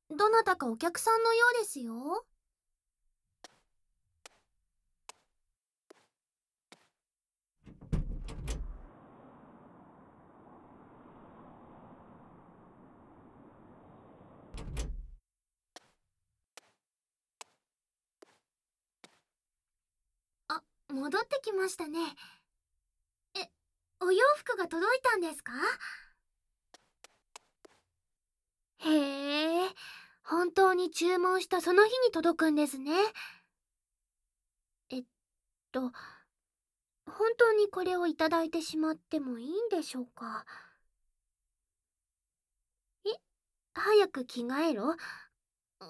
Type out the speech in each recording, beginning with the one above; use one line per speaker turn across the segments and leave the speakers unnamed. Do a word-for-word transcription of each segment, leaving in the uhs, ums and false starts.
どなたかお客さんのようですよ。あ、戻ってきましたね。え、お洋服が届いたんですか？へえ、本当に注文したその日に届くんですね。えっと、本当にこれをいただいてしまってもいいんでしょうか？え、早く着替えろ。うん、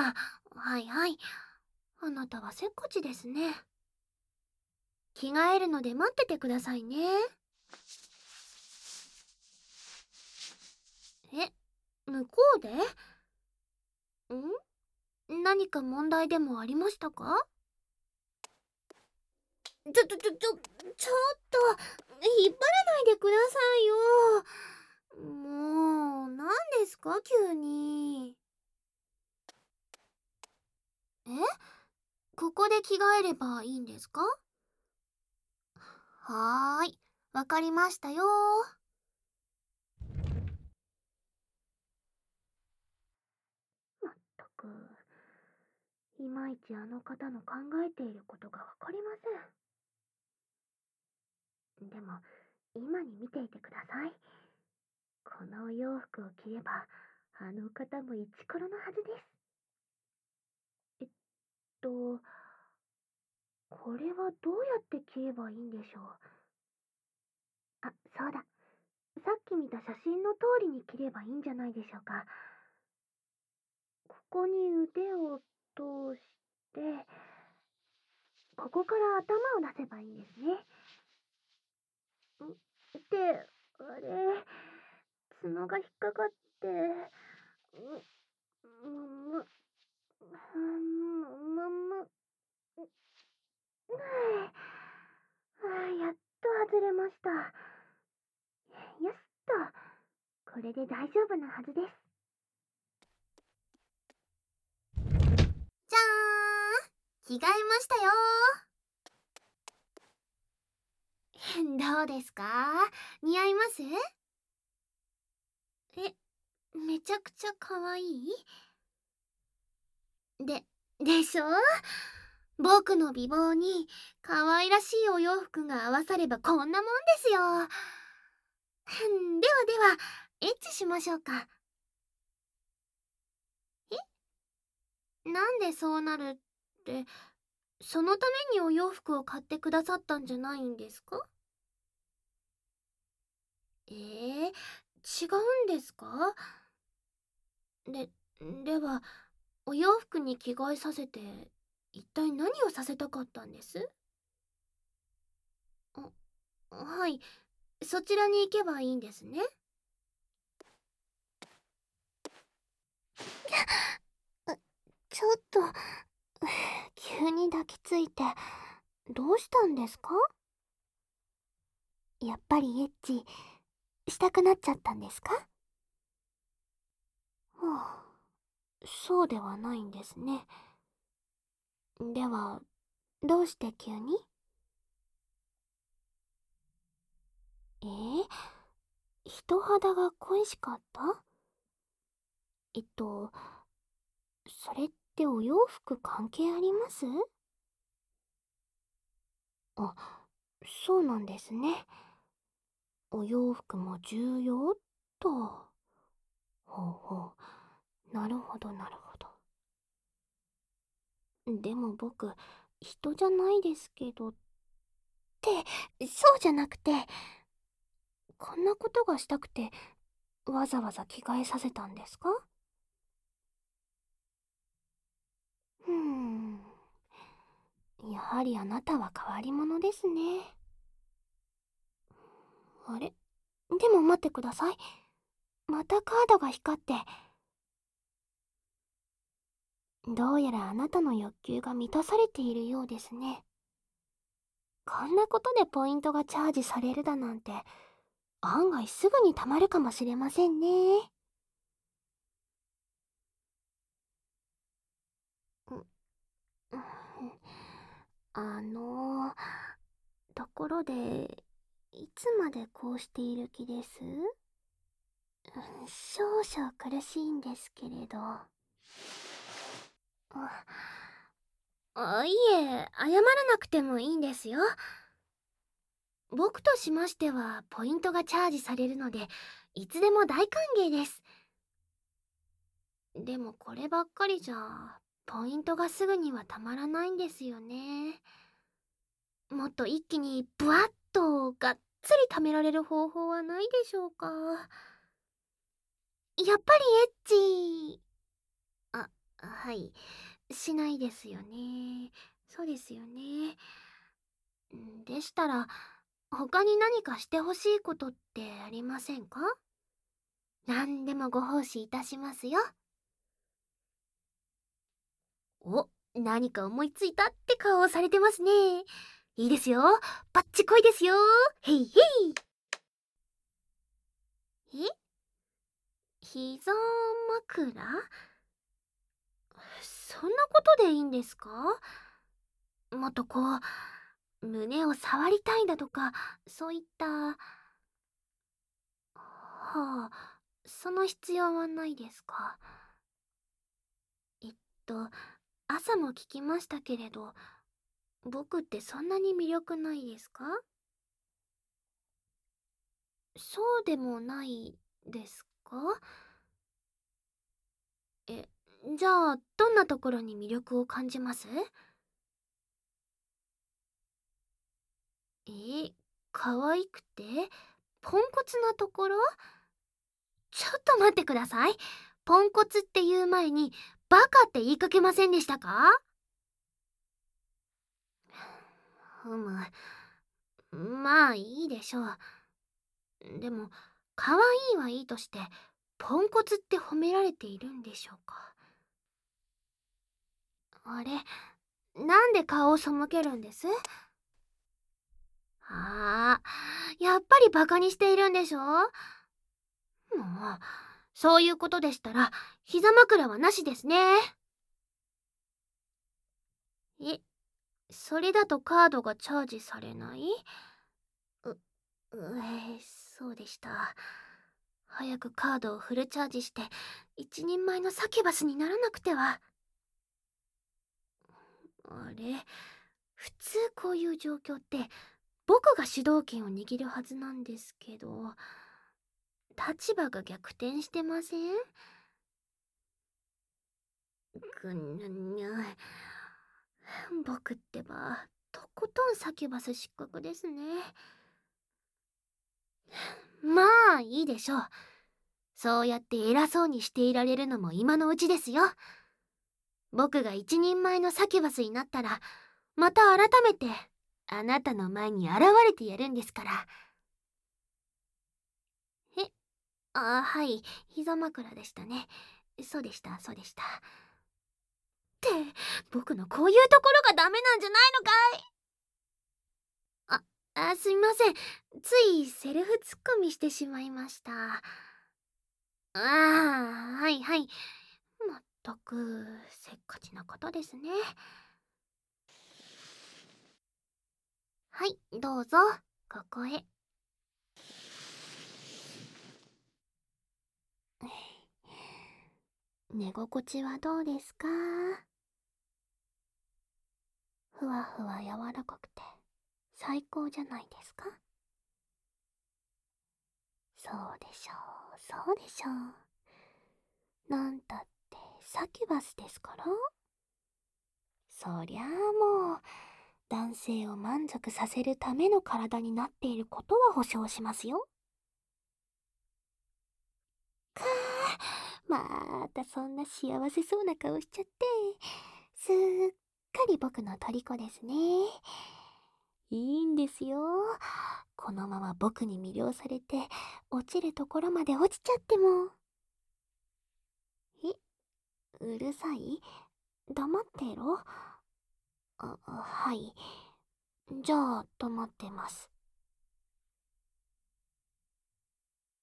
はいはい。あなたはせっかちですね。着替えるので待っててくださいね。え、向こうで？ん？何か問題でもありましたか？ちょちょちょちょちょっと引っ張らないでくださいよ。もう何ですか急に。え、ここで着替えればいいんですか？はーい、わかりましたよ。まったく、いまいちあの方の考えていることがわかりません。でも今に見ていてください。このお洋服を着ればあの方もイチコロのはずです。えっとこれはどうやって着ればいいんでしょう。あ、そうだ。さっき見た写真の通りに着ればいいんじゃないでしょうか。ここに腕を通して、ここから頭を出せばいいんですね。んって、あれ、角が引っかかって、む、む、む、む、む、む、やっと外れました。よしっと、これで大丈夫なはずです。じゃーん、着替えましたよー。どうですか？似合います？え、めちゃくちゃ可愛いで、でしょ？僕の美貌に可愛らしいお洋服が合わさればこんなもんですよ。ではでは、エッチしましょうか。え、なんでそうなるって、そのためにお洋服を買ってくださったんじゃないんですか？えー、違うんですか？で、では、お洋服に着替えさせて、一体何をさせたかったんです？あ、はい、そちらに行けばいいんですね。ちょっと、急に抱きついて、どうしたんですか？やっぱりエッチ、したくなっちゃったんですか？はあ、そうではないんですね。では、どうして急に？えー、人肌が恋しかった？えっと、それってお洋服関係あります？あ、そうなんですね。お洋服も重要と。ほうほう。なるほどなるほど。でも僕、人じゃないですけど。って、そうじゃなくて、こんなことがしたくて、わざわざ着替えさせたんですか？うーん。やはりあなたは変わり者ですね。あれ？でも待ってください。またカードが光って。どうやらあなたの欲求が満たされているようですね。こんなことでポイントがチャージされるだなんて、案外すぐに貯まるかもしれませんね。 あの、ところで、いつまでこうしている気です？少々苦しいんですけれど。あ、あ、いえ、謝らなくてもいいんですよ。僕としましては、ポイントがチャージされるので、いつでも大歓迎です。でもこればっかりじゃ、ポイントがすぐにはたまらないんですよね。もっと一気にブワッとがっつり貯められる方法はないでしょうか。やっぱりエッチ。あ、はい。しないですよね。そうですよね。んでしたら、他に何かしてほしいことってありませんか？何でもご奉仕いたしますよ。お、何か思いついたって顔をされてますね。いいですよ。バッチコイですよ。へいへい。え、膝枕？そんなことでいいんですか？もっとこう、胸を触りたいだとか、そういった。はあ、その必要はないですか？えっと、朝も聞きましたけれど、僕ってそんなに魅力ないですか？そうでもないですか？え、じゃあ、どんなところに魅力を感じます？え、可愛くてポンコツなところ？ちょっと待ってください。ポンコツって言う前に、バカって言いかけませんでしたか？ふむ。まあいいでしょう。でも、可愛いはいいとして、ポンコツって褒められているんでしょうか？あれ、なんで顔を背けるんです？ああ、やっぱりバカにしているんでしょ？もう、そういうことでしたら、膝枕はなしですね。え、それだとカードがチャージされない？う、うえ、そうでした。早くカードをフルチャージして、一人前のサキュバスにならなくては。あれ、普通こういう状況って僕が主導権を握るはずなんですけど、立場が逆転してません？ぐぬぬ。僕ってばとことんサキュバス失格ですね。まあいいでしょう。そうやって偉そうにしていられるのも今のうちですよ。僕が一人前のサキュバスになったら、また改めてあなたの前に現れてやるんですから。え、あ、はい、膝枕でしたね。そうでした、そうでした。って、僕のこういうところがダメなんじゃないのかい？あ、あ、すみません。ついセルフツッコミしてしまいました。ああ、はいはい。まったく、せっかちな方ですね。はい、どうぞ、ここへ。寝心地はどうですか？ふわふわ柔らかくて最高じゃないですか？そうでしょう、そうでしょう。なんたってサキュバスですから。そりゃあもう、男性を満足させるための体になっていることは保証しますよ。かー、またそんな幸せそうな顔しちゃって、すっかり僕の虜ですね。いいんですよ。このまま僕に魅了されて、落ちるところまで落ちちゃっても。え、うるさい？黙ってろ。あ、はい。じゃあ、黙ってます。